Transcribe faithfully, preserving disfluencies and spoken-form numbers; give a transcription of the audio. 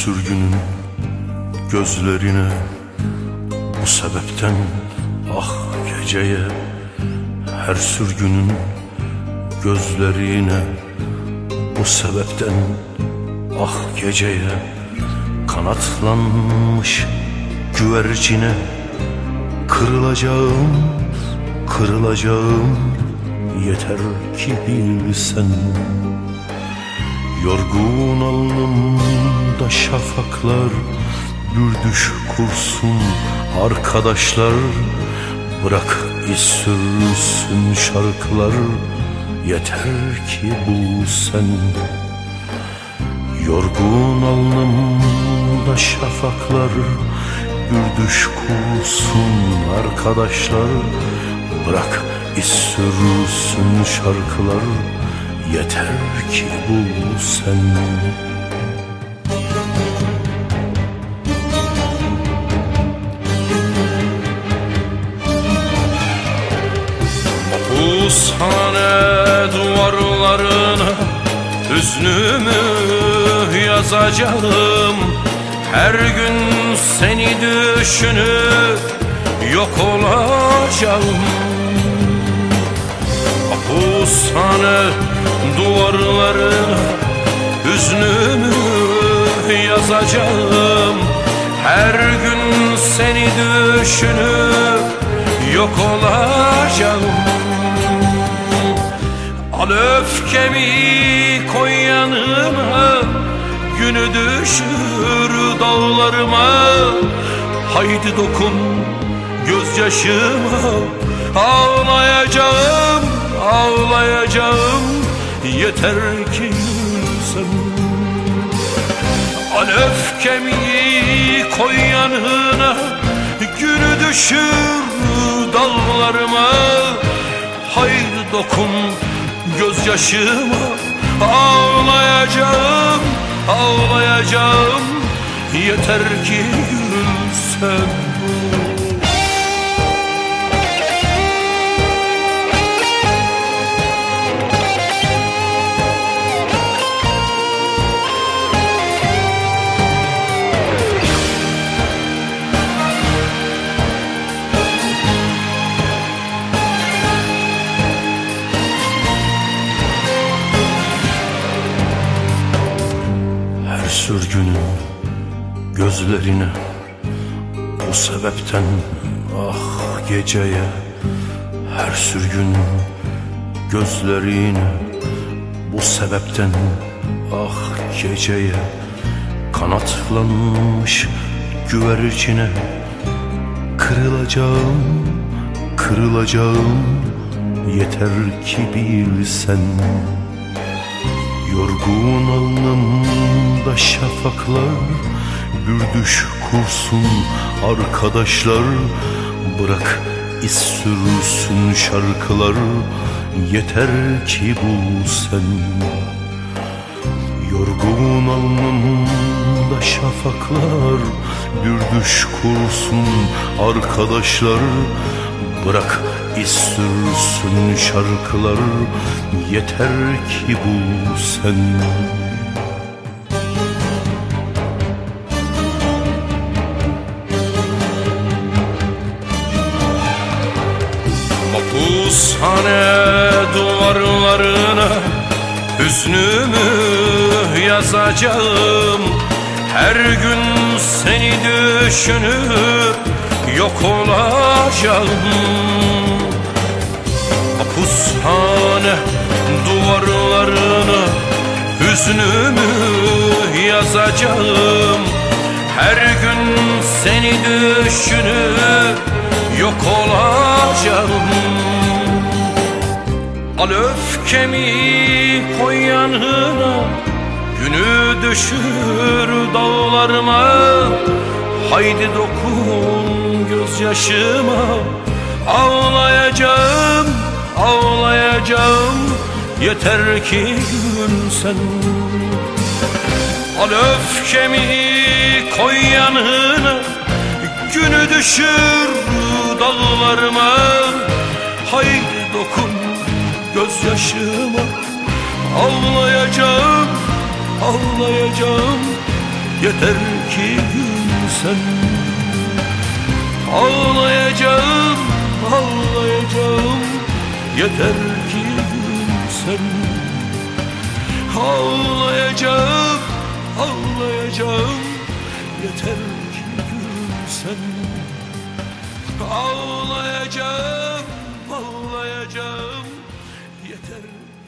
sürgünün gözlerine, bu sebepten ah geceye. Her sürgünün gözlerine, bu sebepten ah geceye. Kanatlanmış güvercine, kırılacağım, kırılacağım, yeter ki bilsen. Yorgun alnımda şafaklar bürdüş kursun arkadaşlar. Bırak iz sürsün şarkılar, yeter ki bu sen. Yorgun alnımda şafaklar bürdüş kursun arkadaşlar. Bırak iz sürsün şarkılar, yeter ki bu sen. Mahpushane duvarlarına hüznümü yazacağım. Her gün seni düşünüp yok olacağım. Mahpushane duvarlarına hüznümü yazacağım. Her gün seni düşünüp yok olacağım. Al öfkemi koy yanıma, günü düşür dağlarıma. Haydi dokun gözyaşıma, ağlayacağım, ağlayacağım, yeter ki gülsen. Al öfkemi koy yanına, günü düşür dağlarıma. Haydi dokun gözyaşıma, ağlayacağım, ağlayacağım, yeter ki gülsen. Sürgünün gözlerine, bu sebepten ah geceye. Her sürgünün gözlerine, bu sebepten ah geceye. Kanatlanmış güvercine, kırılacağım, kırılacağım, yeter ki bilsen. Yorgun alnımda şafaklar bürdüş kursun arkadaşlar. Bırak iz sürsün şarkılar, yeter ki bu sen. Yorgun alnımda şafaklar bürdüş kursun arkadaşlar. Bırak iz sürsün şarkılar, yeter ki bu sen. Mahpushane duvarlarına hüznümü yazacağım. Her gün seni düşünüp yok olacağım. Mahpushane duvarlarına hüznümü yazacağım. Her gün seni düşünüp yok olacağım. Al öfkemi koy yanına, günü düşür dağlarıma. Haydi dokun gözyaşıma, ağlayacağım, ağlayacağım, yeter ki gülsen. Al öfkemi koy yanına, günü düşür dağlarıma. Haydi dokun gözyaşıma, ağlayacağım, ağlayacağım, yeter ki gülsen. Ağlayacağım, ağlayacağım, yeter ki gülsen. Ağlayacağım, ağlayacağım, yeter ki gülsen. Ağlayacağım, ağlayacağım, yeter